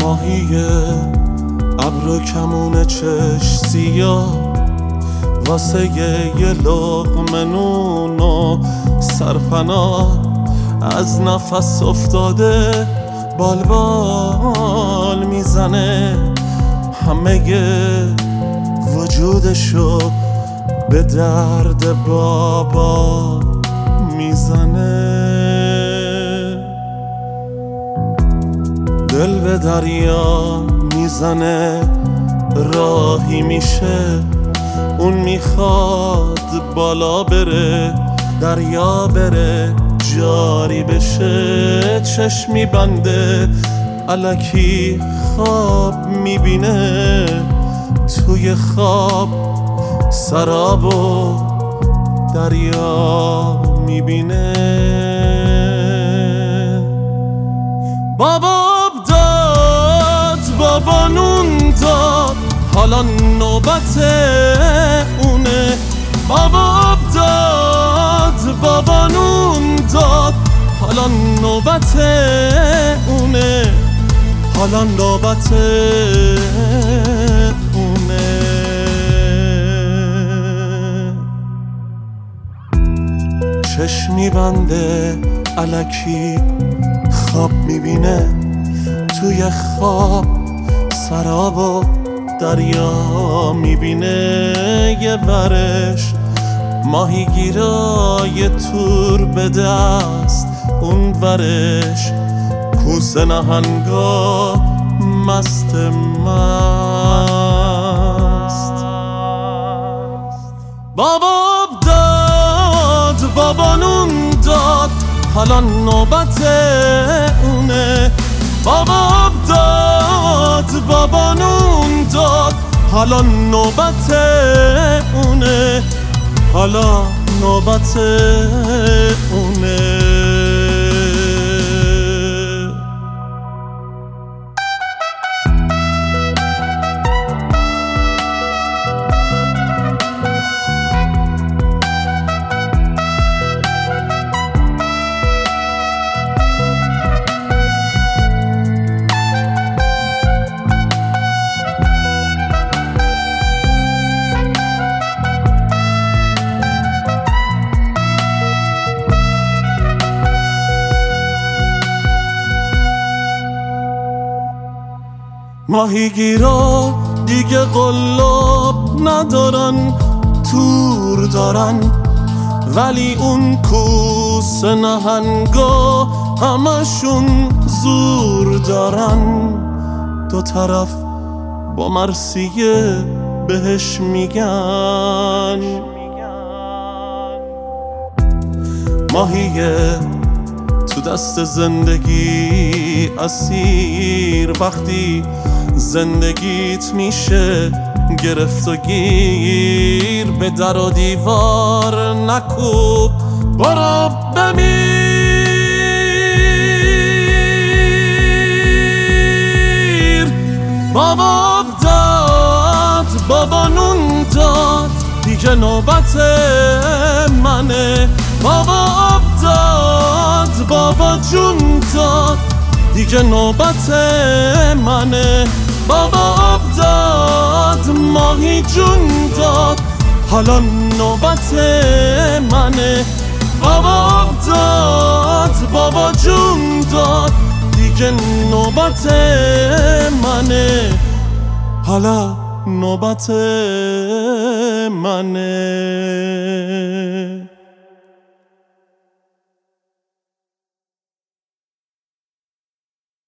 ماهی ابر و کمون چش سیاه واسه یه لقمه نون و سرپناه از نفس افتاده بالبال میزنه، همه وجودشو به درد بابا میزنه. دل به دریا میزنه راهی میشه، اون میخواد بالا بره دریا بره جاری بشه، چشمی بنده الکی خواب میبینه، توی خواب سراب و دریا میبینه. بابا داد بابا نون داد حالا نوبت اونه، بابا داد بابا نون داد حالا نوبت اونه، حالا نوبت اونه. چشمی بنده الکی خواب میبینه، توی خواب سراب و دریا میبینه، یه ورش ماهیگیرای تور به دست، اون ورش کوسه نهنگا مست مست. بابا داد بابا نون داد حالا نوبت اونه، بابا داد بابا نون داد حالا نوبت اونه، حالا نوبت اونه. ماهیگیرا دیگه قلاب ندارن تور دارن، ولی اون کوسه نهنگا همشون زور دارن، دو طرف با مرثیه بهش میگن. ماهیه تو دست زندگی اسیر، وقتی زندگیت میشه گرفت و گیر، به در و دیوار نکوب برو بمیر. بابا داد بابا نون داد دیگه نوبت منه، بابا داد بابا جون داد دیگه نوبت منه، بابا داد ماهی جون داد حالا نوبت منه، بابا داد بابا جون داد دیگه نوبت منه، حالا نوبت منه.